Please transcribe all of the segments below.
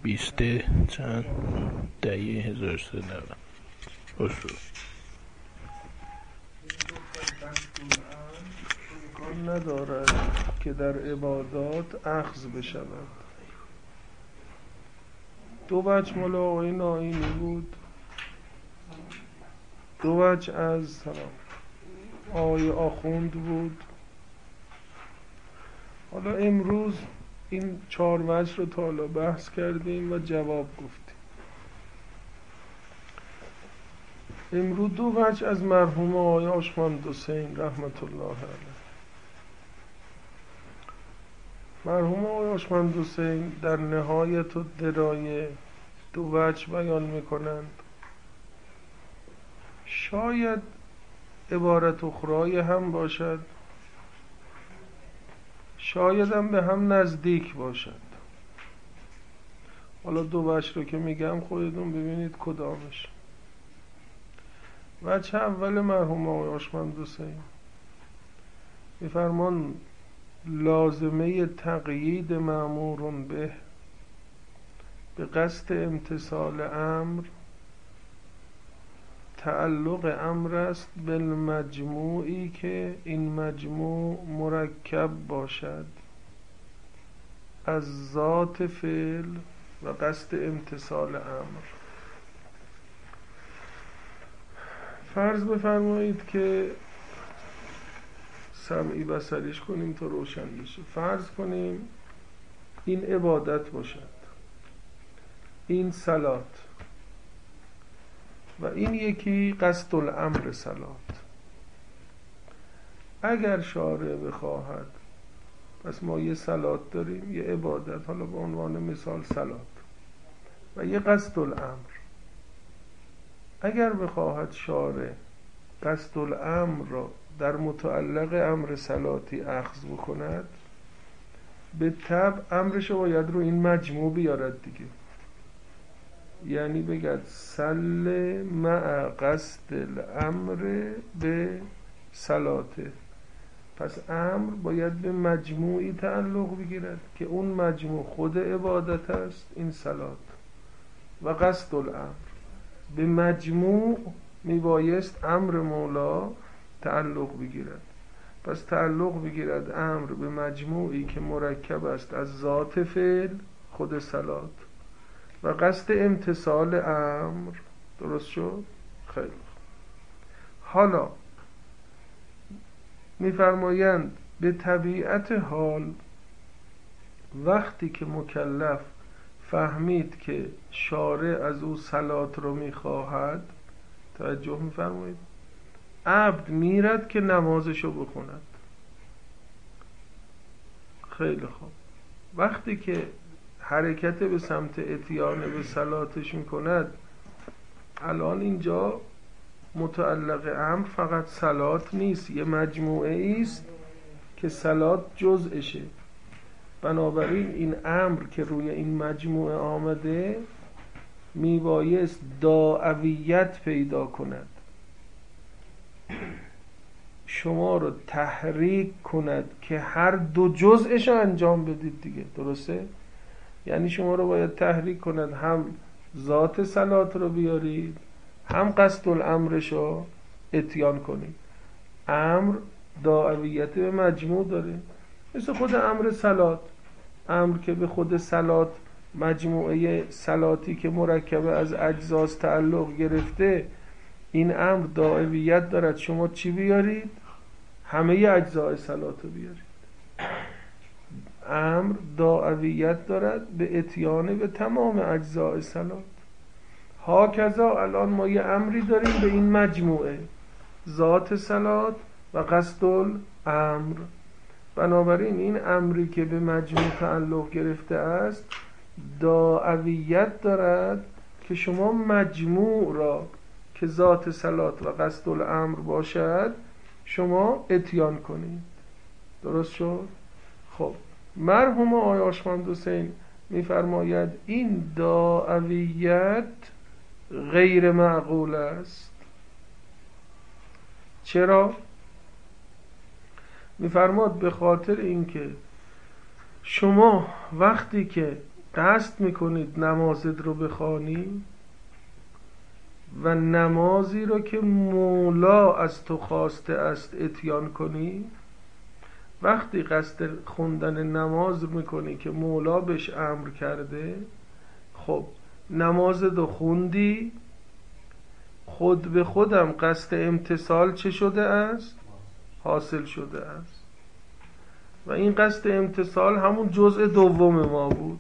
20 چند دهه 1390 اصول امکان ندارد که در عبادات اخذ بشود. دو وجه مال آقای ناینی بود، دو وجه از آقای آخوند بود. حالا امروز این 4 وجه رو تا حالا بحث کردیم و جواب گفتیم. امروز 2 وجه از مرحوم آقای آشمند حسین رحمت الله علیه. مرحوم آقای آشمند حسین در نهایت الدرایه 2 وجه بیان میکنند. شاید عبارت اخرای هم باشد، شاید هم به هم نزدیک باشد. حالا 2 وجه رو که میگم خودتون ببینید کدامش. وجه اول مرحوم آقای آشمند حسین میفرمان لازمه تقیید مأمور به قصد امتثال امر تعلق امر است بالمجموعی که این مجموع مرکب باشد از ذات فعل و قصد امتثال امر. فرض بفرمایید که سمعی بصریش کنیم تا روشن بشه. فرض کنیم این عبادت باشد، این صلات، و این یکی قصد الامر صلات. اگر شارع بخواهد، پس ما یه صلات داریم، یه عبادت، حالا به عنوان مثال صلات، و یه قصد الامر. اگر بخواهد شارع قصد الامر را در متعلق امر صلاتی اخذ بکند، به طبع امرش باید رو این مجموع بیارد دیگه. یعنی بگد سل مع قصد الامر به صلاته. پس امر باید به مجموعی تعلق بگیرد که اون مجموع خود عبادت است، این صلات، و قصد الامر به مجموع میبایست امر مولا تعلق بگیرد. پس تعلق بگیرد امر به مجموعی که مرکب است از ذات فعل خود صلات و قصد امتثال امر. درست شد؟ خیلی خوب. حالا میفرمایند به طبیعت حال وقتی که مکلف فهمید که شارع از او صلات رو میخواهد، توجه میفرمایید، عبد میرد که نمازشو بخوند. خیلی خوب. وقتی که حرکت به سمت اتیان به صلاتش میکند، الان اینجا متعلق امر فقط صلات نیست، یه مجموعه است که صلات جزءشه. بنابراین این امر که روی این مجموعه آمده میبایست داعویت پیدا کند، شما رو تحریک کند که هر 2 جزءش رو انجام بدید دیگه. درسته؟ یعنی شما رو باید تحریک کند هم ذات صلات رو بیارید، هم قصد الامرش رو اتیان کنید. امر داعویت به مجموع داره، مثل خود امر صلات. امر که به خود صلات، مجموعه صلاتی که مرکبه از اجزاست تعلق گرفته، این امر داعویت دارد شما چی بیارید؟ همه اجزای صلات رو بیارید. امر داعویت دارد به اتیان به تمام اجزای صلات. هاکذا الان ما یه امری داریم به این مجموعه، ذات صلات و قصد الامر. بنابراین این امری که به مجموع تعلق گرفته است داعویت دارد که شما مجموع را که ذات صلات و قصد الامر باشد شما اتیان کنید. درست شد؟ خب مرحوم آقای آشمند حسین میفرماید این داعویت غیر معقول است. چرا؟ میفرماد به خاطر اینکه شما وقتی که قصد میکنید نمازت رو بخوانی و نمازی رو که مولا از تو خواسته است اتیان کنی. وقتی قصد خوندن نماز میکنی که مولا بهش امر کرده، خب نماز رو خوندی، خود به خودم قصد امتثال چه شده است؟ حاصل شده است. و این قصد امتثال همون جزء دوم ما بود.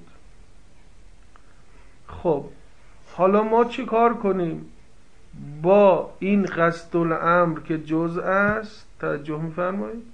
خب حالا ما چی کار کنیم با این قصد الامر که جزء است؟ توجه میفرمایید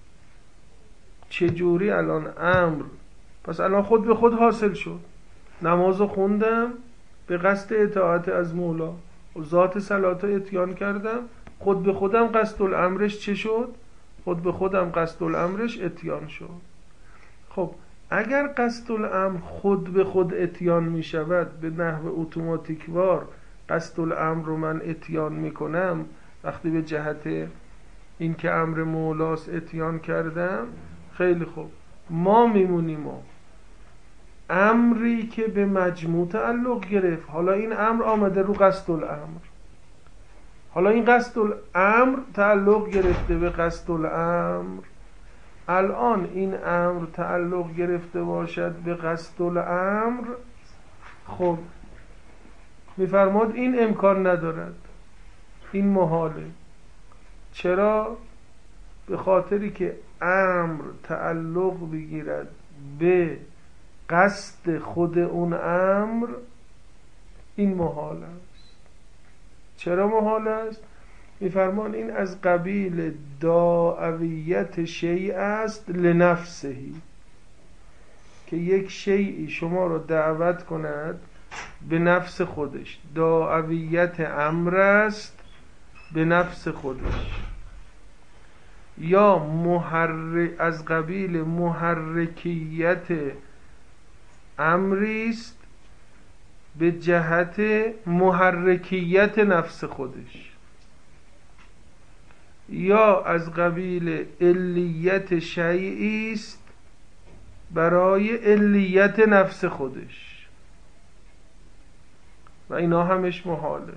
چجوری الان امر، پس الان خود به خود حاصل شد. نمازو خوندم به قصد اطاعت از مولا و ذات صلات اتیان کردم، خود به خودم قصد الامرش چه شد؟ خود به خودم قصد الامرش اتیان شد. خب اگر قصد الامر خود به خود اتیان می شود، به نحو اتوماتیکوار قصد الامر رو من اتیان می کنم وقتی به جهت این که امر مولاست اتیان کردم، خیلی خوب، ما میمونیم و امری که به مجموع تعلق گرفت، حالا این امر آمده رو قصد الامر، حالا این قصد الامر تعلق گرفته به قصد الامر، الان این امر تعلق گرفته باشد به قصد الامر، خب میفرماد این امکان ندارد، این محاله. چرا؟ به خاطری که امر تعلق بگیرد به قصد خود اون امر، این محال است. چرا محال است؟ میفرمان این از قبیل داعویت شیء است لنفسهی، که یک شیئی شما رو دعوت کند به نفس خودش. داعویت امر است به نفس خودش، یا از قبیل محرکیت امری است به جهت محرکیت نفس خودش، یا از قبیل علیت شیئی است برای علیت نفس خودش، و اینا همش محاله.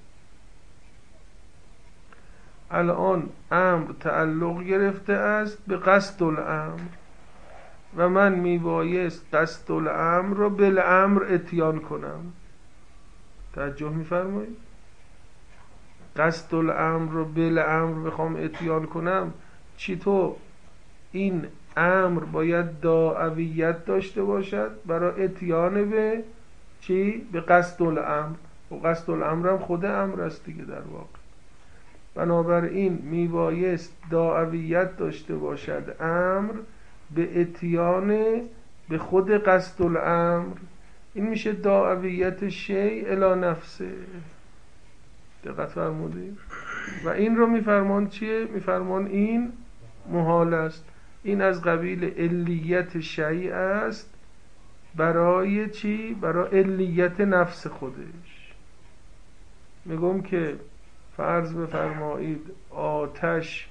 الان امر تعلق گرفته است به قصد الامر و من میبایست قصد الامر رو بالامر اتیان کنم. توجه میفرمایید؟ قصد الامر رو بالامر بخوام اتیان کنم، چطور؟ این امر باید داعویت داشته باشد برای اتیان به چی؟ به قصد الامر، و قصد الامر هم خود امر است دیگه در واقع. بنابراین میبایست داعویت داشته باشد امر به اتیان به خود قصد الامر، این میشه داعویت شیء الی نفسه. دقت فرمودید؟ و این رو میفرمان چیه؟ میفرمان این محال است، این از قبیل علیت شیء است برای چی؟ برای علیت نفس خودش. میگم که فرض بفرمایید آتش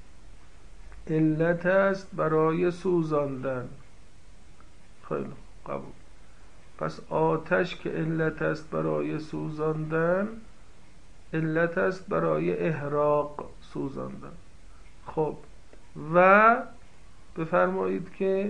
علت است برای سوزاندن، خیلی قبول. پس آتش که علت است برای سوزاندن، علت است برای احراق، سوزاندن. خب و بفرمایید که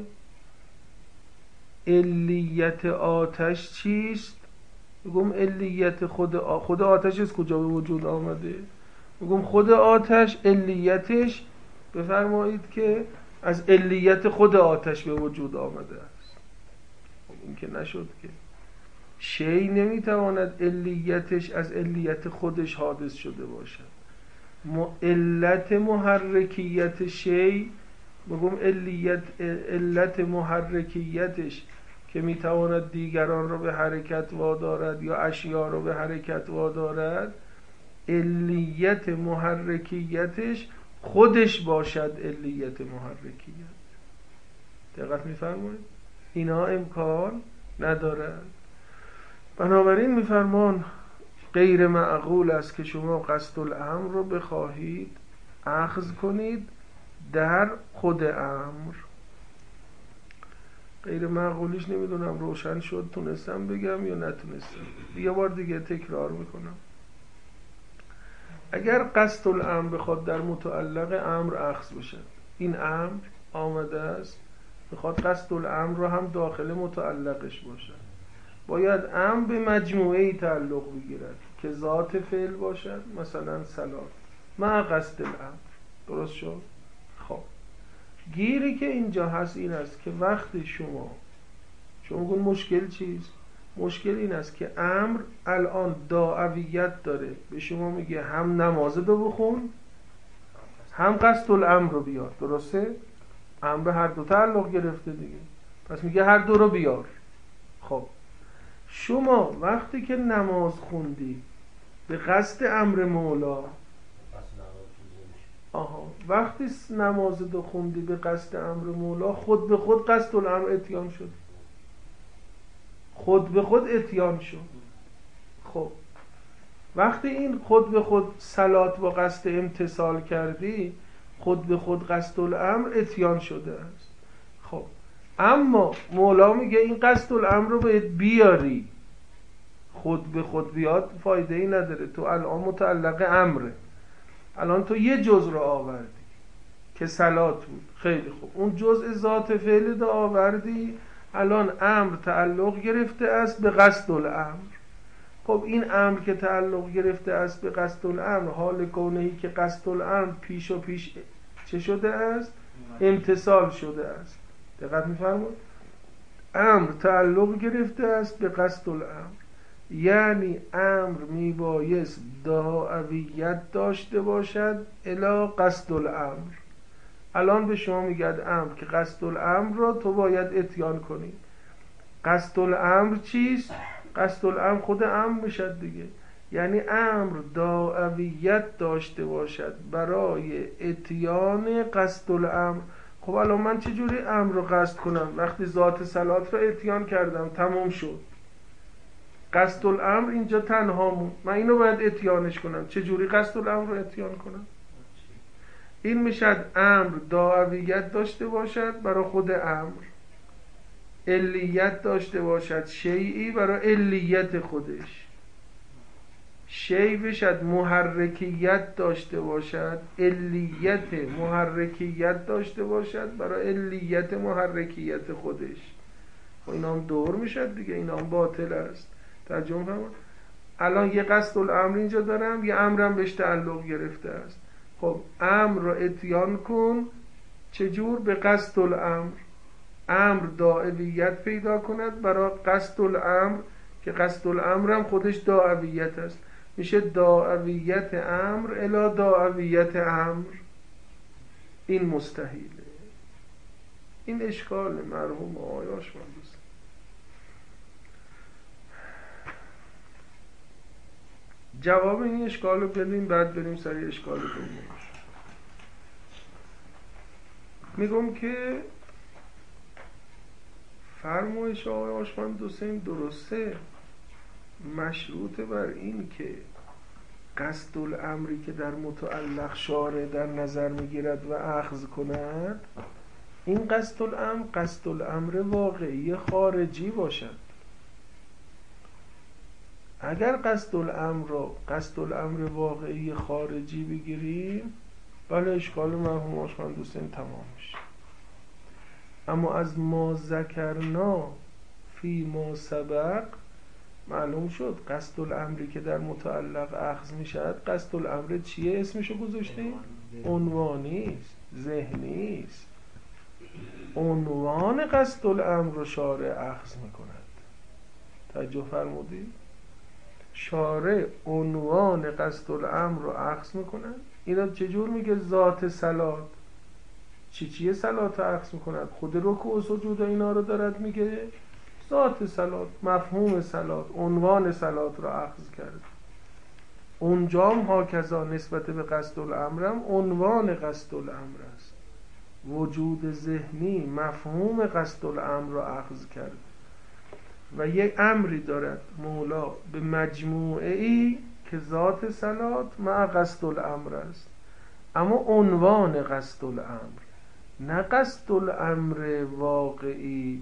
علیت آتش چیست؟ میگم علیت خود آتش از کجا به وجود آمده؟ میگم خود آتش علیتش بفرمایید که از علیت خود آتش به وجود آمده است. خب این که نشد که شیء نمیتواند علیتش از علیت خودش حادث شده باشد. علت محرکیت شیء، میگم علت محرکیتش که میتواند دیگران رو به حرکت وادارد یا اشیاء رو به حرکت وادارد، علیت محرکیتش خودش باشد علیت محرکیت. دقت میفرمایید؟ اینا امکان ندارد. بنابراین میفرمان غیر معقول است که شما قصد الامر رو بخواهید اخذ کنید در خود امر. غیر معقولیش نمیدونم روشن شد، تونستم بگم یا نتونستم. یه بار دیگه تکرار میکنم. اگر قصد الامر بخواد در متعلق امر اخذ بشه، این امر آمده است بخواد قصد الامر رو هم داخل متعلقش باشه، باید امر به مجموعه ای تعلق بگیرد که ذات فعل باشد، مثلا صلات مع قصد الامر. درست شد؟ خب گیری که اینجا هست این است که وقتی شما گون مشکل چیست؟ مشکل این است که امر الان داعویت داره، به شما میگه هم نماز رو بخون هم قصد الامر رو بیار. درسته؟ امر به هر دو تعلق گرفته دیگه، پس میگه هر دو رو بیار. خب شما وقتی که نماز خوندی به قصد امر مولا، وقتی نماز دو خوندی به قصد امر مولا، خود به خود قصد الامر اتیان شد، خود به خود اتیان شد. خب وقتی این خود به خود صلات با قصد امتثال کردی، خود به خود قصد الامر اتیان شده است. خب اما مولا میگه این قصد الامر رو باید بیاری. خود به خود بیاد فایده ای نداره، تو الان متعلق امره. الان تو یه جزء رو آوردی که صلات بود، خیلی خوب، اون جزء ذات فعل رو آوردی، الان امر تعلق گرفته است به قصد الامر. خب این امر که تعلق گرفته است به قصد الامر، حال کونهی که قصد الامر پیش و پیش چه شده است؟ امتثال شده است. دقت می‌فرمایید؟ امر تعلق گرفته است به قصد الامر، یعنی امر میبایست داعویت داشته باشد الی قصد الامر. الان به شما میگه امر که قصد الامر رو تو باید اتیان کنی. قصد الامر چیست؟ قصد الامر خود امر میشد دیگه، یعنی امر داعویت داشته باشد برای اتیان قصد الامر. خب الان من چجوری امر رو قصد کنم وقتی ذات صلات رو اتیان کردم، تمام شد. قصد الامر اینجا تنها مون، من اینو باید اتیانش کنم. چجوری قصد الامر رو اتیان کنم؟ این میشد امر داعویت داشته باشد برای خود امر، علیت داشته باشد شیئی برای علیت خودش، شیء بشد محرکیت داشته باشد، علیت محرکیت داشته باشد برای علیت محرکیت خودش. و اینا هم دور میشد دیگه، اینا هم باطل است. ترجمه فرمایید. الان یه قصد الامر اینجا دارم، یه امرم بهش تعلق گرفته است. خب امر رو اتیان کن. چجور؟ به قصد الامر. امر داعویت پیدا کند برای قصد الامر که قصد الامر هم خودش داعویت است. میشه داعویت امر الی داعویت امر. این مستحیله. این اشکال مرحوم آقای آشمندوست. جواب این اشکال رو بدیم، بعد بریم سر اشکال دومش. میگم که فرمایش آقای آشمندوست درسته، مشروط بر این که قصد الامری که در متعلق شارع در نظر میگیرد و اخذ کند، این قصد الامر قصد الامر واقعی خارجی باشد. اگر قصد الامر رو قصد الامر واقعی خارجی بگیریم، بله اشکال مرحوم آشمندوست تمام میشه. اما از ما ذکرنا فی ما سبق معلوم شد قصد الامری که در متعلق اخذ میشد، قصد الامر چیه؟ اسمشو گذاشتیم؟ عنوانی است، ذهنی است. عنوان قصد الامر رو شارع اخذ میکند. توجه فرمودید؟ شارع عنوان قصد الامر رو اخذ میکند. اینا چجور میگه ذات صلات؟ چیه صلات رو اخذ میکند؟ خود رکوع و سجود اینا رو دارد میگه. ذات صلات، مفهوم صلات، عنوان صلات رو اخذ کرد. اونجام هاکذا نسبت به قصد الامرم عنوان قصد الامر است. وجود ذهنی مفهوم قصد الامر رو اخذ کرد و یک امری دارد مولا به مجموعه ای که ذات صلات مع قصد الامر است، اما عنوان قصد الامر، نه قصد الامر واقعی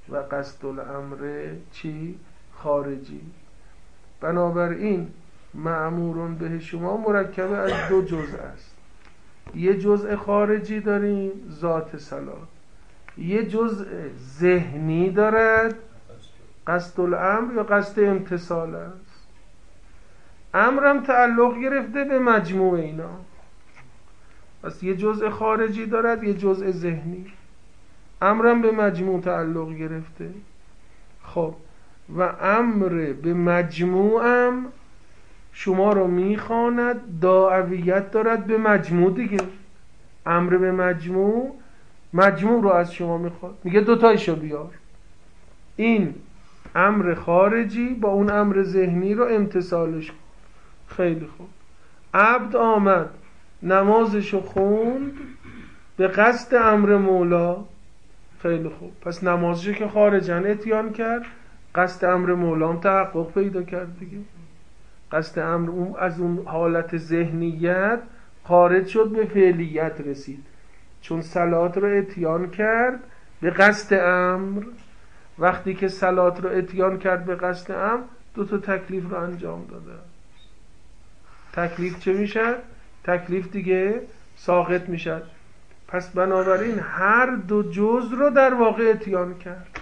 و قصد الامر چی؟ خارجی. بنابراین مأمورون به شما مرکب از دو جزء است. یه جزء خارجی داریم ذات صلات، یه جزء ذهنی دارد قصد الامر یا قصد امتثال است. امرم تعلق گرفته به مجموع اینا، پس یه جزء خارجی دارد یه جزء ذهنی. امرم به مجموع تعلق گرفته. خب و امر به مجموعم شما رو میخواند داعیت دارد به مجموع دیگه. امر به مجموع، مجموع رو از شما میخواد، میگه دوتایشو بیار. این امر خارجی با اون امر ذهنی رو امتثالش کن. خیلی خوب، عبد آمد نمازشو خوند به قصد امر مولا. خیلی خوب، پس نمازشو که خارجن اتیان کرد، قصد امر مولام تحقق پیدا کرد دیگه. قصد امر اون از اون حالت ذهنیت خارج شد به فعلیت رسید، چون صلات رو اتیان کرد به قصد امر. وقتی که صلات رو اتیان کرد به قصد امر، دو تا تکلیف رو انجام داده. تکلیف چه میشه؟ تکلیف دیگه ساقط میشه. پس بنابراین هر دو جزء رو در واقع اتیان کرد.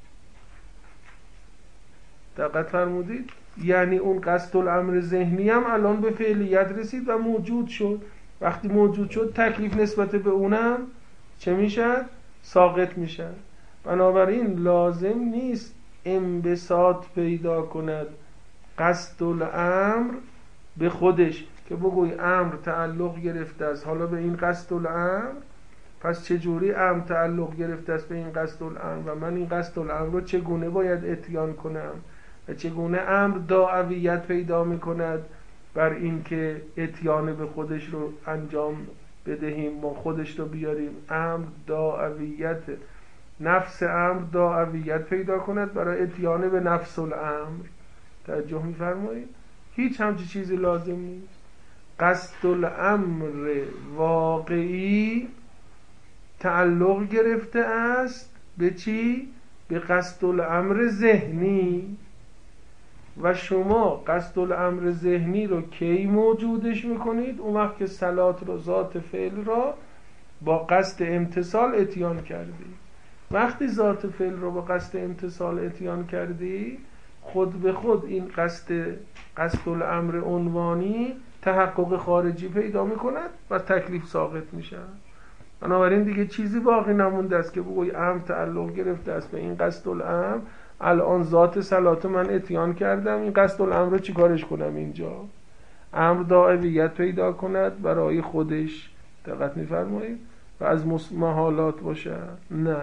دقت فرمودید؟ یعنی اون قصد الامر ذهنی هم الان به فعلیت رسید و موجود شد. وقتی موجود شد تکلیف نسبت به اونم چه میشه؟ ساقط میشه. بنابراین لازم نیست انبساط پیدا کند قصد الامر به خودش که بگوی امر تعلق گرفته است حالا به این قصد الامر، پس چجوری امر تعلق گرفته است به این قصد الامر و من این قصد الامر رو چگونه باید اتیان کنم و چگونه امر داعیت پیدا میکند بر این که اتیان به خودش رو انجام بدهیم، ما خودش رو بیاریم. امر داعیت، نفس امر داعیت پیدا کند برای اتیان به نفس الامر. توجه میفرمایید؟ هیچ همچی چیزی لازم نیست. قصد الامر واقعی تعلق گرفته است به چی؟ به قصد الامر ذهنی. و شما قصد الامر ذهنی رو کی موجودش میکنید؟ اون وقت که صلات رو، ذات فعل را با قصد امتثال اتیان کردی. وقتی ذات فعل رو با قصد امتثال اتیان کردی، خود به خود این قصد الامر عنوانی تحقق خارجی پیدا میکند و تکلیف ساقط میشه. بنابراین دیگه چیزی باقی نمونده است که بگوی امر تعلق گرفته است به این قصد الامر، الان ذات صلات من اتیان کردم، این قصد الامر رو چیکارش کنم؟ اینجا امر داعیت پیدا کند برای خودش. دقت میفرمایید؟ و از محالات باشه. نه،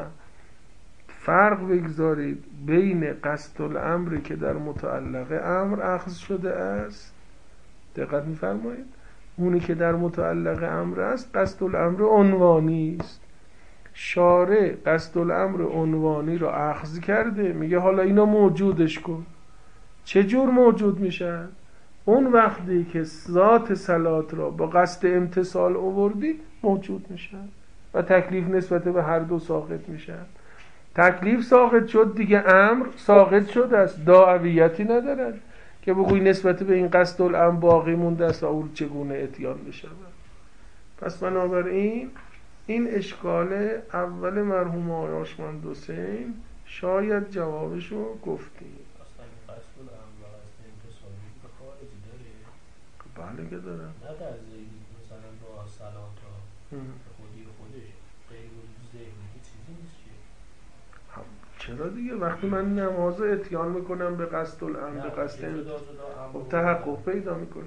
فرق بگذارید بین قصد الامری که در متعلق امر اخذ شده است، دقت میفرمایید، اونی که در متعلق امر است قصد الامر عنوانی است. شارع قصد الامر عنوانی رو اخذ کرده، میگه حالا اینا موجودش کن. چه جور موجود میشن؟ اون وقتی که ذات صلات را با قصد امتثال آوردی موجود میشن و تکلیف نسبت به هر دو ساقط میشن. تکلیف ساقط شد دیگه، امر ساقط شده است، داعیتی ندارد که بگوی نسبت به این قصد الامر باقی مونده است و او چگونه اتیان بشود. پس بنابراین این اشکال اول مرحوم آقای آشمند حسین شاید جوابشو گفتیم. قصد الامر و قصد امتثالی به خارجی داره؟ بله که داره. نه در زیدی مثلا با صلات به خودی خودش غیر ذهنی که چیزی نیست که. چرا دیگه؟ وقتی من نماز اتیان میکنم به قصد الامر به قصد خب تحقق پیدا میکنه،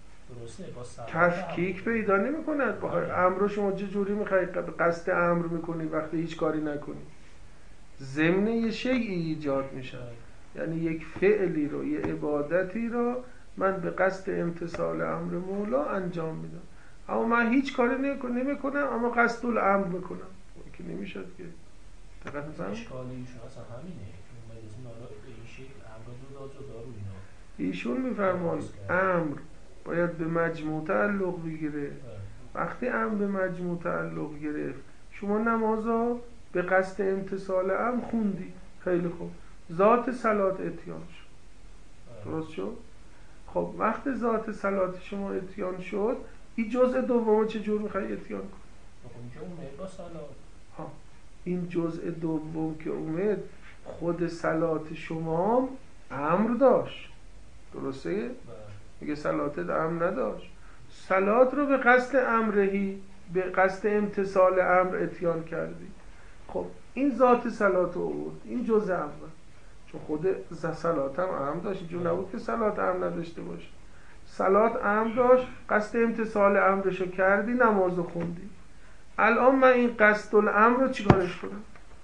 تفکیک پیدا نمیکنه. امر رو شما چه جوری میخوای قصد امر میکنی وقتی هیچ کاری نکنی؟ ضمن یه شیئی ایجاد میشه، یعنی یک فعلی رو، یه عبادتی رو من به قصد امتثال امر مولا انجام میدم، اما من هیچ کاری نمیکنم اما قصد الامر میکنم که نمیشد که. دقیقا میفهم؟ اشکال ایشون اصلا همینه که اومدیزم حالا به این شکل امر دو جدا رو اینا ایشون میفرمان امر باید به مجموع تعلق بگیره. وقتی امر به مجموع تعلق گرفت، شما نمازا به قصد امتثال امر خوندی، خیلی خوب. ذات صلات اتیان شد. درست شد؟ خب وقت ذات صلات شما اتیان شد، این جزء دوم چجور میخوای اتیان کن؟ اونجا اومد با صلات. این جزء دوم که اومد خود صلات شما امر داشت، درسته؟ میگه صلاتت امر نداشت. صلات رو به قصد امرهی، به قصد امتثال امر اتیان کردی. خب این ذات صلات رو آورد، این جزء اول، چون خود صلات هم امر داشت، اینجور نبود که صلات امر نداشته باشه. صلات امر داشت، قصد امتثال امرشو کردی، نمازو خوندی. الان من این قصد الامر رو چیکارش کنم؟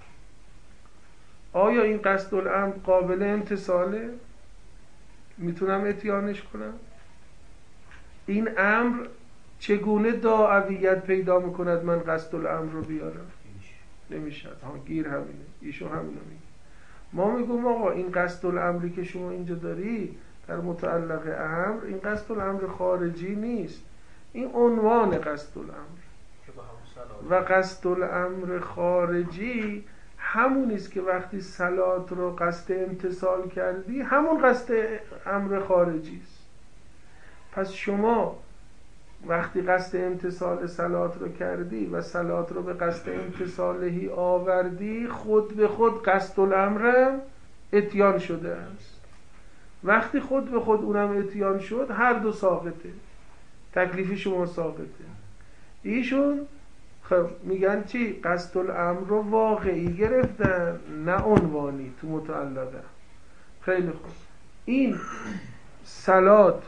آیا این قصد الامر قابل امتثاله؟ میتونم اتیانش کنم؟ این امر چگونه داعیت پیدا میکند من قصد الامر رو بیارم؟ نمیشه. گیر همینه، ایشون همینو میگه. ما میگم آقا این قصد الامری که شما اینجا داری در متعلق امر، این قصد الامر خارجی نیست، این عنوان قصد الامر. و قصد الامر خارجی همونیست که وقتی صلات رو قصد امتثال کردی، همون قصد امر خارجی است. پس شما وقتی قصد امتثال صلات رو کردی و صلات رو به قصد امتثالهی آوردی، خود به خود قصد الامر اتیان شده است. وقتی خود به خود اونم اتیان شد، هر دو ساقطه، تکلیف شما ساقطه. ایشون خب میگن چی؟ قصد الامر رو واقعی گرفتن، نه عنوانی تو متعلقه. خیلی خوب. این صلات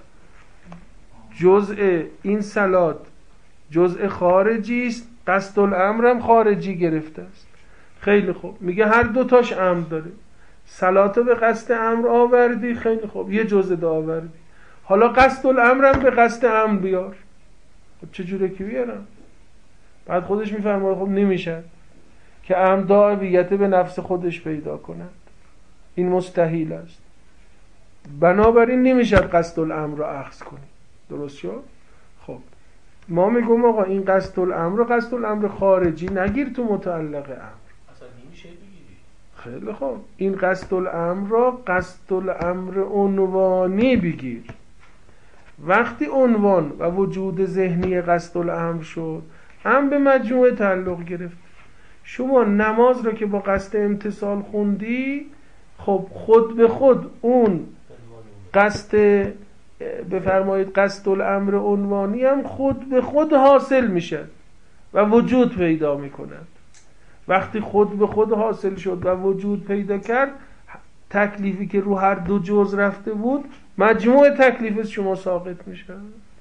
جزء، این صلات جزء خارجی است، قصد الامر هم خارجی گرفته است. خیلی خوب. میگه هر دو تاش امر داره. صلات رو به قصد امر آوردی، خیلی خوب، یه جزء دا آوردی. حالا قصد الامر هم به قصد امر بیار. خب چجوره که بیارم؟ بعد خودش میفرماید خب نمیشه که امر داعیت به نفس خودش پیدا کند، این مستحیل است. بنابراین نمیشه قصد الامر رو اخذ کنی. درست شد؟ خب ما میگم آقا این قصد الامر رو قصد الامر خارجی نگیر تو متعلق امر. اصلا نمیشه بگیری. خیلی خوب. این قصد الامر رو قصد الامر عنوانی بگیر. وقتی عنوان و وجود ذهنی قصد الامر شد، هم به مجموعه تعلق گرفت. شما نماز رو که با قصد امتثال خوندی، خب خود به خود اون قصد، بفرمایید قصد الامر عنوانی هم خود به خود حاصل میشه و وجود پیدا میکند. وقتی خود به خود حاصل شد و وجود پیدا کرد، تکلیفی که رو هر دو جزء رفته بود، مجموع تکلیف شما ساقط میشه.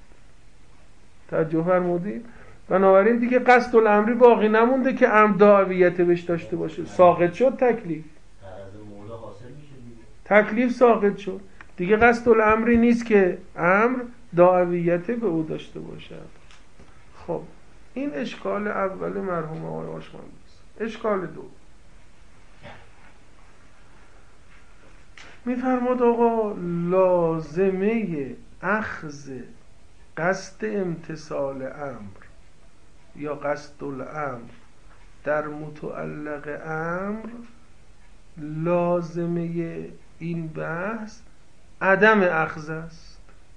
توجه فرمودید؟ بنابراین دیگه قصد الامری باقی نمونده که امر داعیت بهش داشته باشه. ساقط شد تکلیف. تکلیف ساقط شد. دیگه قصد الامری نیست که امر داعیت به او داشته باشد. خب این اشکال اول مرحوم آقای آشمانی است. اشکال دو، میفرماد آقا لازمه اخذ قصد امتثال امر یا قصد الامر در متعلق امر، لازمه این بحث عدم اخذ است.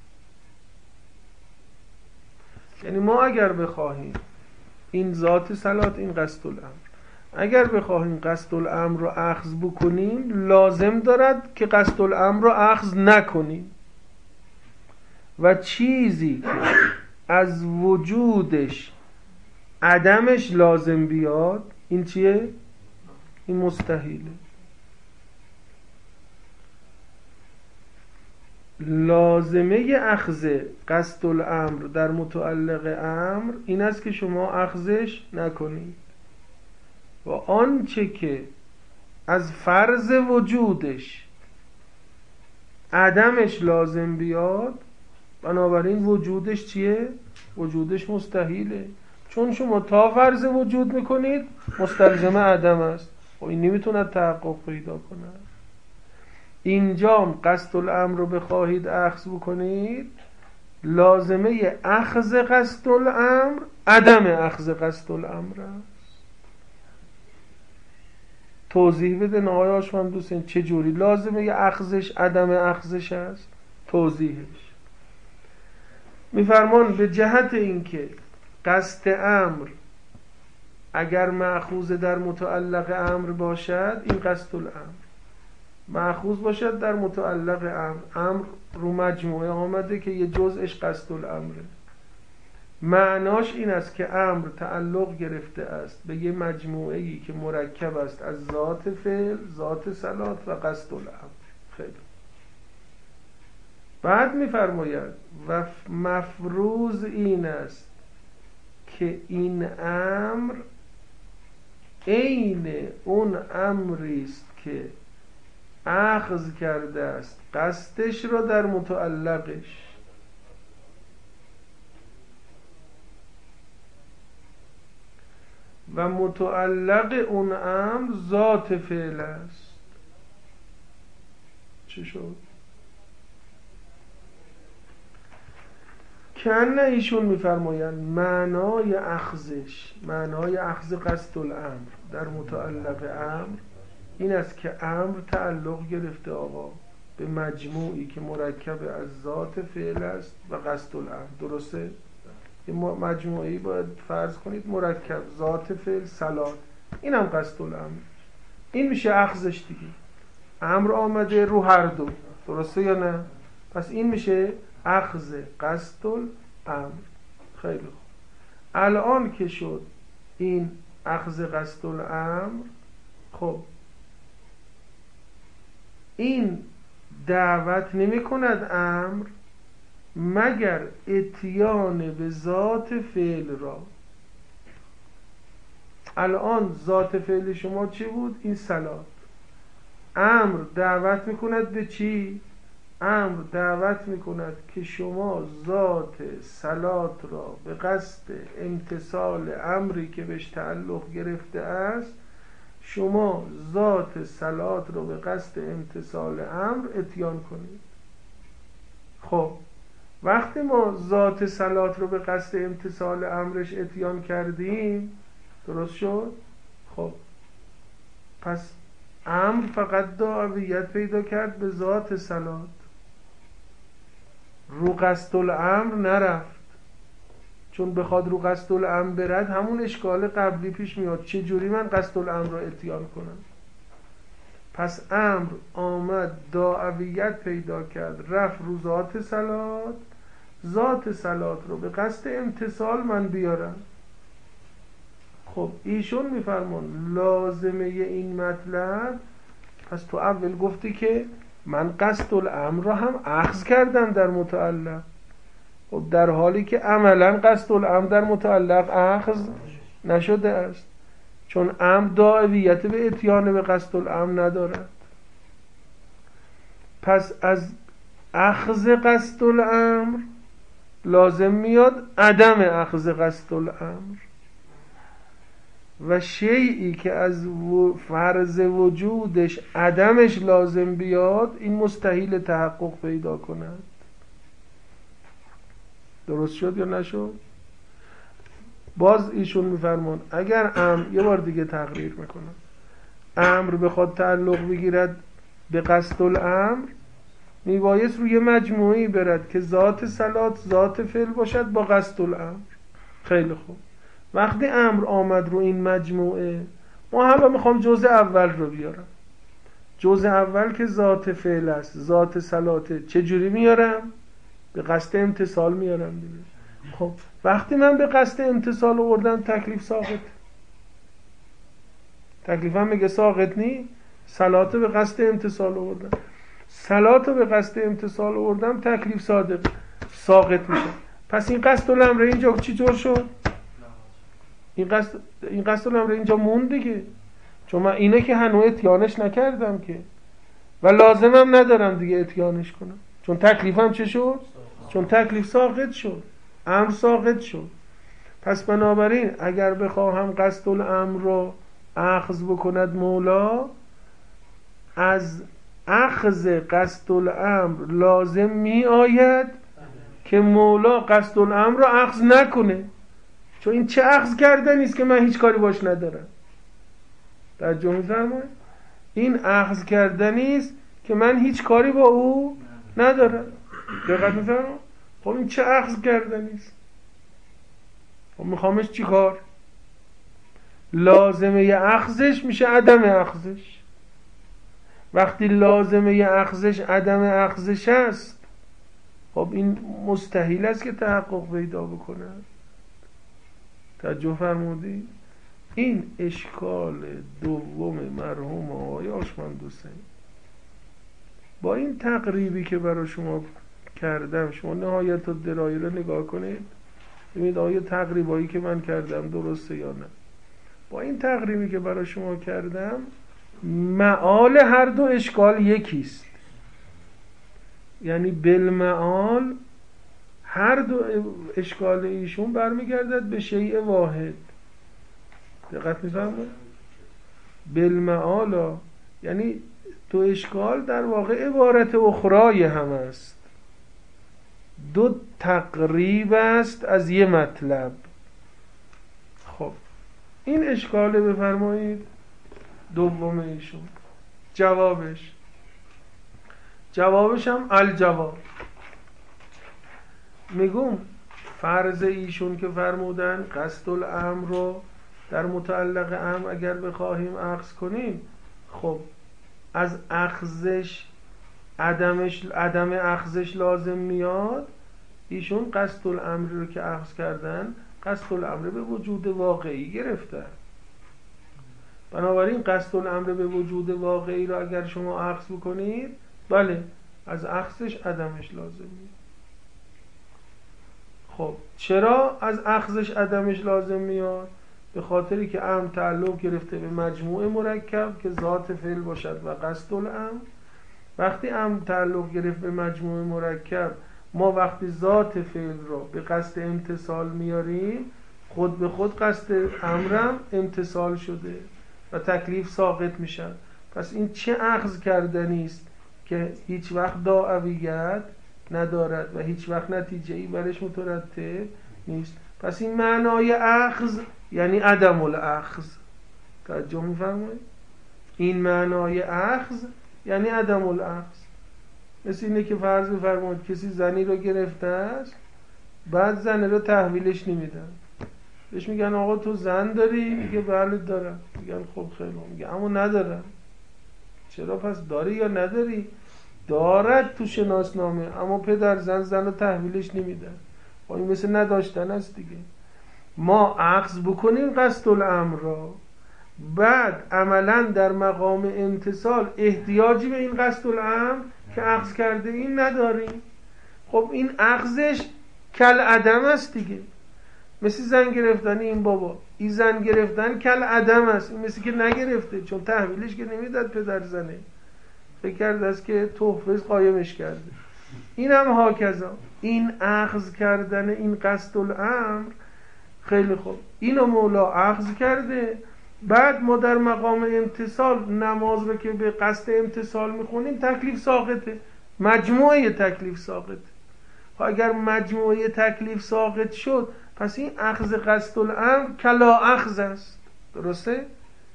یعنی ما اگر بخواهیم این ذات صلات، این قصد الامر، اگر بخواهیم قصد الامر رو اخذ بکنیم، لازم دارد که قصد الامر رو اخذ نکنیم و چیزی که از وجودش عدمش لازم بیاد، این چیه؟ این مستحیله. لازمه اخذ قصد الامر در متعلق امر این است که شما اخذش نکنید و آنچه که از فرض وجودش عدمش لازم بیاد، بنابراین وجودش چیه؟ وجودش مستحیله. چون شما تا فرض وجود میکنید مستلزم عدم است و این نمیتونه تحقق پیدا کنه. اینجام قصد الامر رو بخواهید اخذ بکنید، لازمه اخذ قصد الامر عدم اخذ قصد الامر است. توضیح بده آقای هاشم حسین چه جوری لازمه یه اخذش عدم اخذش هست؟ توضیحش میفرمان به جهت اینکه قصد امر اگر مأخوذ در متعلق امر باشد، این قصد الامر مأخوذ باشد در متعلق امر رو مجموعه آمده که یه جزءش قصد الامره، معناش این است که امر تعلق گرفته است به یه مجموعه‌ای که مرکب است از ذات فعل، ذات صلات و قصد الامر. خیلی بعد می‌فرماید و مفروض این است که این امر عین اون امری است که اخذ کرده است قصدش را در متعلقش، و متعلق اون امر ذات فعل است. چی شد؟ کنه ایشون میفرمایند معنای اخذش، معنای اخذ قصد الامر در متعلق امر این است که امر تعلق گرفته آقا به مجموعی که مرکب از ذات فعل است و قصد الامر. درسته؟ یه مجموعی باید فرض کنید مرکب ذات فعل صلات، این هم قصد الامر، این میشه اخذش دیگه. امر آمده رو هر دو، درسته یا نه؟ پس این میشه اخذ قصد الامر. خیلی خوب. الان که شد این اخذ قصد الامر، خب این دعوت نمی کند امر مگر اتیان به ذات فعل را. الان ذات فعل شما چی بود؟ این صلات. امر دعوت میکند به چی؟ امر دعوت میکند که شما ذات صلات را به قصد امتثال امری که بهش تعلق گرفته است، شما ذات صلات را به قصد امتثال امر اتیان کنید. خب وقتی ما ذات صلات رو به قصد امتثال امرش اتیان کردیم، درست شد؟ خب پس امر فقط دعویت پیدا کرد به ذات صلات، رو قصد الامر نرفت. چون بخواد رو قصد الامر برد همون اشکال قبلی پیش میاد، چه جوری من قصد الامر رو اتیان کنم؟ پس امر آمد دعویت پیدا کرد، رفت رو ذات صلات، ذات صلات رو به قصد امتثال من بیارم. خب ایشون میفرمان لازمه این مطلب، پس تو اول گفتی که من قصد الامر را هم اخذ کردم در متعلق، خب در حالی که عملا قصد الامر در متعلق اخذ نشده است، چون امر داعیت به اتیان به قصد الامر ندارد. پس از اخذ قصد الامر لازم میاد عدم اخذ قصد الامر، و شیئی که از فرض وجودش عدمش لازم بیاد این مستحیل تحقق پیدا کند. درست شد یا نشد؟ باز ایشون میفرمان اگر امر، یه بار دیگه تقریر میکنم، امر بخواد تعلق بگیرد به قصد الامر، میبایست روی مجموعی برد که ذات صلات ذات فعل باشد با قصد الامر. خیلی خوب. وقتی امر آمد رو این مجموعه، ما حالا میخوام جزء اول رو بیارم. جزء اول که ذات فعل است، ذات صلاته، چجوری میارم؟ به قصد امتثال میارم دیگه. خب وقتی من به قصد امتثال آوردم تکلیف ساقط. تکلیفم میگه ساقط نی، صلات به قصد امتثال آوردم، صلات به قصد امتثال آوردم، تکلیف صادق ساقط میشه. پس این قصد الامر اینجا چی جور شد؟ این قصد الامر اینجا موند دیگه، چون من اینه که هنوز اتیانش نکردم که، و لازمم ندارم دیگه اتیانش کنم، چون تکلیفم چه شد؟ چون تکلیف ساقط شد، امر ساقط شد. پس بنابراین اگر بخواهم قصد الامر رو اخذ بکند مولا، از اخذ قصد الامر لازم می آید که مولا قصد الامر رو اخذ نکنه، چون این چه اخذ کردنی است که من هیچ کاری باش ندارم. توجه می‌فرمایید؟ این اخذ کردنی است که من هیچ کاری با او ندارم. دقت می‌فرمایید؟ خب این چه اخذ کردنی است؟ خب میخوامش چی کار؟ لازمه اخذش میشه عدم اخذش. وقتی لازمه اخذش عدم اخذش است، خب این مستحیل است که تحقق پیدا بکنه. توجه فرمودید؟ این اشکال دوم مرحوم آقای آشمند حسین. با این تقریبی که برای شما کردم، شما نهایت الدرایه رو نگاه کنید، ببینید آیا تقریبایی که من کردم درسته یا نه. با این تقریبی که برای شما کردم، معال هر دو اشکال یکیست. یعنی بالمعال هر دو اشکال ایشون برمیگردد به شیء واحد. دقت می‌فرمایید؟ بالمعال یعنی دو اشکال در واقع عبارت اخرای هم است، دو تقریب است از یه مطلب. خب این اشکال بفرمایید دوم ایشون. جوابش هم الجواب. میگم فرض ایشون که فرمودن قصد الامر رو در متعلق امر اگر بخواهیم اخذ کنیم، خب از اخذش عدم اخذش لازم میاد. ایشون قصد الامر رو که اخذ کردن، قصد الامر به وجود واقعی گرفتن. بنابراین قصد الامر به وجود واقعی رو اگر شما اخذ بکنید، بله از اخذش عدمش لازم میاد. خب چرا از اخذش عدمش لازم میاد؟ به خاطری که امر تعلق گرفته به مجموعه مرکب که ذات فعل باشد و قصد الامر. وقتی امر تعلق گرفت به مجموعه مرکب، ما وقتی ذات فعل رو به قصد امتصال میاریم، خود به خود قصد امرم امتصال شده و تکلیف ساقط میشه. پس این چه اخذ کردنی است که هیچ وقت داعیت ندارد و هیچ وقت نتیجه ای برش مترتب نیست. پس این معنای اخذ یعنی عدم الاخذ. توجه می‌فرمایید؟ این معنای اخذ یعنی عدم الاخذ. مثل اینه که فرض بفرمایید کسی زنی رو گرفته است، بعد زن رو تحویلش نمیدن. بهش میگن آقا تو زن داری؟ میگه بله دارم. میگن خب خیلی خوب. میگه اما ندارم. چرا پس داری یا نداری؟ دارد تو شناسنامه، اما پدر زن رو تحویلش نمیدن. این مثل نداشتن است دیگه. ما اخذ بکنیم قصد الامر را، بعد عملا در مقام امتصال احتیاجی به این قصد الامر که اخذ کرده این نداریم. خب این اخذش کل عدم است دیگه. مثل زن گرفتن این بابا، این زن گرفتن کل عدم است. این مثل که نگرفته، چون تحویلش که نمیداد پدر زنه، فکر کرده است که تحفظ قایمش کرده. این هم هاکذا. این اخذ کردن این قصد الامر، خیلی خوب، اینو مولا اخذ کرده. بعد ما در مقام امتصال نماز رو که به قصد امتصال میخونیم، تکلیف ساقطه، مجموعه تکلیف ساقطه. اگر مجموعه تکلیف ساقط شد، پس این اخذ قصد الامر کلا اخذ است. درسته؟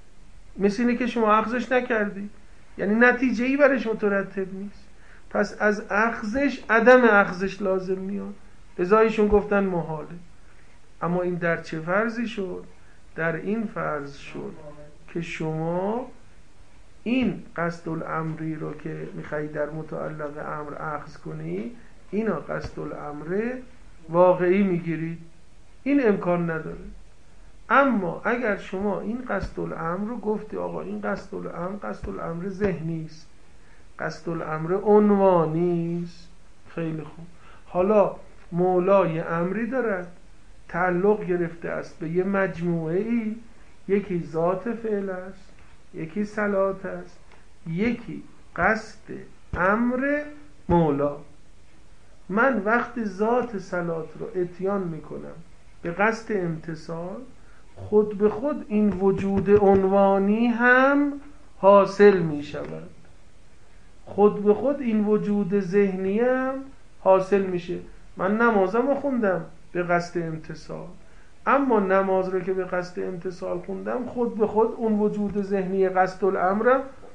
مثل اینه که شما اخذش نکردی، یعنی نتیجه ای برش مترتب نیست. پس از اخذش عدم اخذش لازم میاد. ازایشون گفتن محاله. اما این در چه فرضی شد؟ در این فرض شد که شما این قصد الامری رو که میخوایی در متعلق امر اخذ کنی، اینا قصد الامر واقعی میگیرید. این امکان نداره. اما اگر شما این قصد الامر رو گفتی آقا این قصد الامر قصد الامر ذهنی است، قصد الامر عنوانی است، خیلی خوب. حالا مولای امری دارد، تعلق گرفته است به یه مجموعه ای، یکی ذات فعل است، یکی صلات است، یکی قصد امر مولا. من وقتی ذات صلات رو اتیان میکنم به قصد امتصال، خود به خود این وجود عنوانی هم حاصل می شود. خود به خود این وجود ذهنی هم حاصل میشه. من نمازم رو خوندم به قصد امتصال، اما نماز رو که به قصد امتصال خوندم، خود به خود اون وجود ذهنی قصد الامرم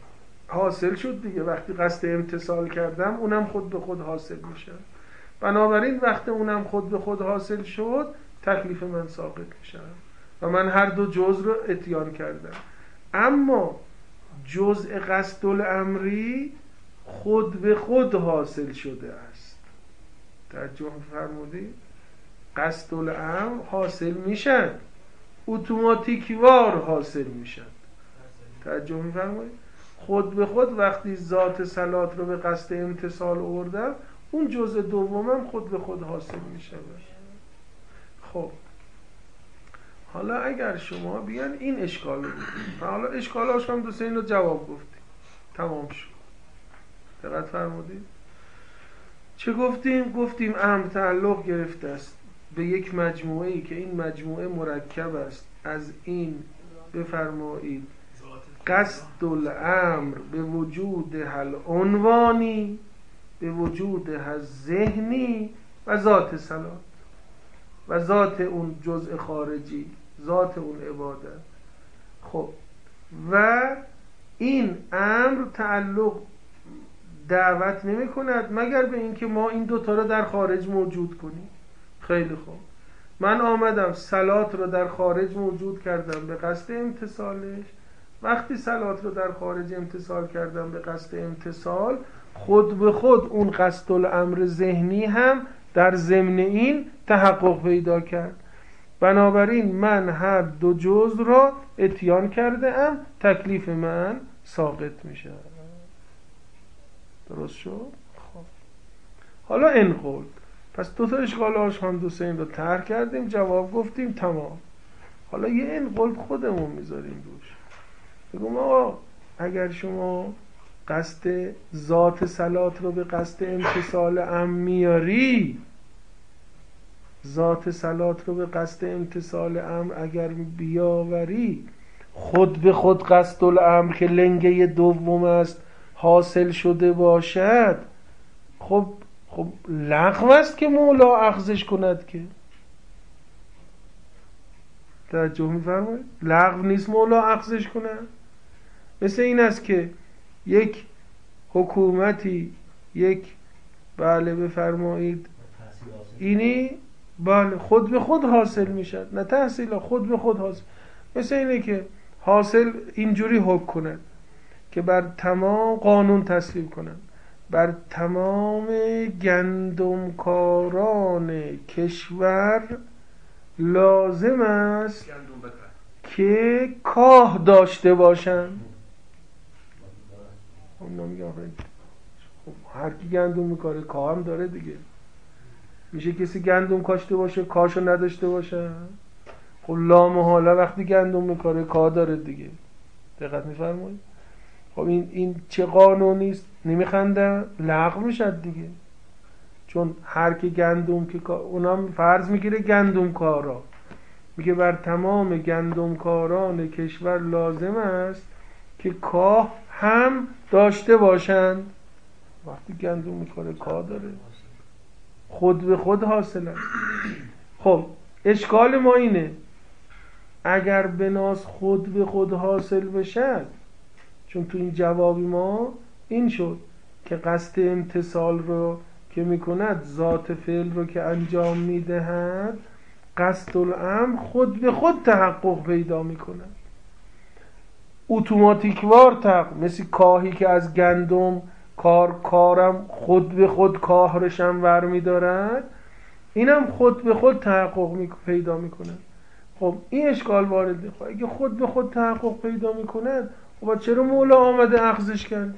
حاصل شد دیگه. وقتی قصد امتثال کردم اونم خود به خود حاصل میشه. بنابراین وقتی اونم خود به خود حاصل شد تکلیف من ساقط میشه و من هر دو جزء رو اتیان کردم. اما جزء قصد الامری خود به خود حاصل شده است. توجه فرمودید؟ قصد الامر حاصل میشن، اتوماتیک وار حاصل میشن. توجه میفرمایید؟ خود به خود وقتی ذات صلات رو به قصد امتثال آوردم اون جزء دومم خود به خود حاصل میشه. خب حالا اگر شما بیان این اشکال رو بگید، حالا اشکالاش هم دوست این رو جواب گفتیم، تمام شد. دقت فرمودید؟ چه گفتیم؟ گفتیم امر تعلق گرفته است به یک مجموعه ای که این مجموعه مرکب است از این، بفرمایید، قصد الامر به وجود هل عنوانی، به وجود هل ذهنی و ذات صلات و ذات اون جزء خارجی، ذات اون عبادت. خب و این امر تعلق دعوت نمی کند مگر به اینکه ما این دوتا رو در خارج موجود کنیم. خیلی خوب، من آمدم صلات رو در خارج موجود کردم به قصد امتثالش. وقتی صلات رو در خارج امتثال کردم به قصد امتثال، خود به خود اون قصد الامر ذهنی هم در ضمن این تحقق پیدا کرد. بنابراین من هر دو جزء را اتیان کرده ام، تکلیف من ساقط میشه. درست شد؟ خب حالا انقل، پس دو تا اشکال آشخان حسین رو طرح کردیم، جواب گفتیم، تمام. حالا یه انقل خودمون میذاریم روش. بگم آقا اگر شما قصد ذات صلات رو به قصد امتثال امر میاری، ذات صلات رو به قصد امتثال امر اگر بیاوری، خود به خود قصد الامر که لنگه دوم است حاصل شده باشد، خب لغو است که مولا اخذش کند. که توجه می‌فرمایید؟ لغو نیست مولا اخذش کند. مثل این است که یک حکومتی، یک بله بفرمایید اینی بله خود به خود حاصل میشد، نه تحصیل، خود به خود حاصل. مثل اینه که حاصل اینجوری حکم کنند که بر تمام قانون تصویب کنند، بر تمام گندمکاران کشور لازم است که کاه داشته باشند. خب هر کی گندم میکاره کاه هم داره دیگه. میشه کسی گندم کاشته باشه کاهشو نداشته باشه؟ خب لامحاله وقتی گندم میکاره کاه داره دیگه. دقت میفرمایید؟ خب این چه قانونی است؟ نمیخنده لغو میشه دیگه. چون هر کی گندم که اونم فرض میگیره گندم کارا، میگه بر تمام گندمکاران کشور لازم است که کاه هم داشته باشند. وقتی گندم میکاره کاه داره، خود به خود حاصل است. خب اشکال ما اینه اگر بناس خود به خود حاصل بشد، چون تو این جوابی ما این شد که قصد امتثال رو که میکند، ذات فعل رو که انجام میدهد، قصد الامر خود به خود تحقق پیدا میکند، اتوماتیک وار تحقق. مثل کاهی که از گندم کارم خود به خود کاهرشم ور میدارد، اینم خود به خود تحقق پیدا میکند. خب این اشکال وارده. خب اگه خود به خود تحقق پیدا میکند، خب چرا مولا آمده اخذش کرد؟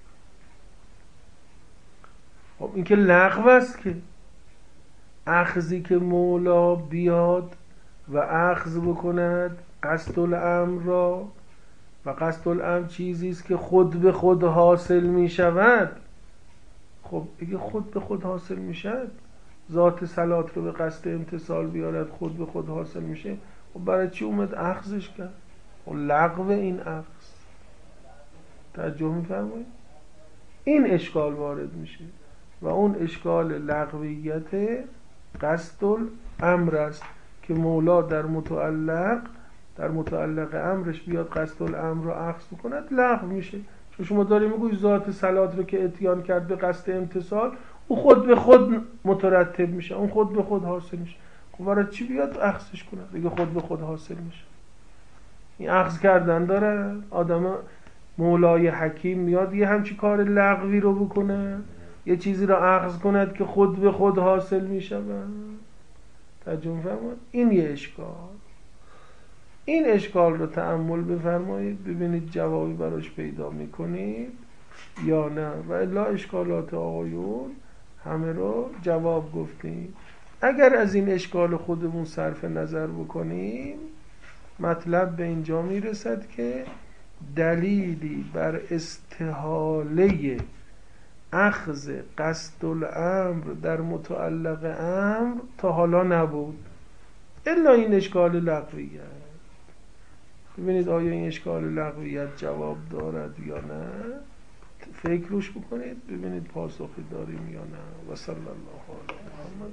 خب این که لغو است. که اخذی که مولا بیاد و اخذ بکند قصد الامر را، و قصد الامر چیزی است که خود به خود حاصل می شود. خب اگه خود به خود حاصل می شود، ذات صلات رو به قصد امتثال بیارد خود به خود حاصل میشه، خب برای چی اومد اخذش کرد؟ خب لغو این اخذ. توجه می‌فرمایید؟ این اشکال وارد میشه و اون اشکال لغویت قصد الامر است که مولا در متعلق امرش بیاد قصد الامر رو اخذ کند، لغو میشه. شما داری میگوی ذات صلات رو که اتیان کرد به قصد امتصال، او خود به خود مترتب میشه، اون خود به خود حاصل میشه. خب برای چی بیاد اخذش کنه دیگه؟ خود به خود حاصل میشه. این اخذ کردن داره. آدم مولای حکیم میاد یه همچی کار لغوی رو بکنه، یه چیزی رو اخذ کند که خود به خود حاصل میشه. ترجمه فرمایید. این یه اشکال. این اشکال رو تأمل بفرمایید، ببینید جوابی براش پیدا میکنید یا نه. و الا اشکالات آقایون همه رو جواب گفتیم. اگر از این اشکال خودمون صرف نظر بکنیم، مطلب به اینجا میرسد که دلیلی بر استحاله اخذ قصد الامر در متعلق امر تا حالا نبود الا این اشکال لغویت. ببینید آیا این اشکال لغویت جواب دارد یا نه؟ فکر روش بکنید ببینید پاسخی داریم یا نه. و صلی الله علی محمد.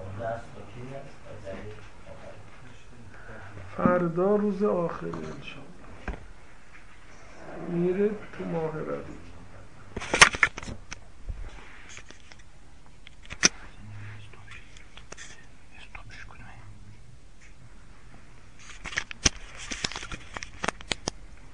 فردا روز آخره انشاءالله.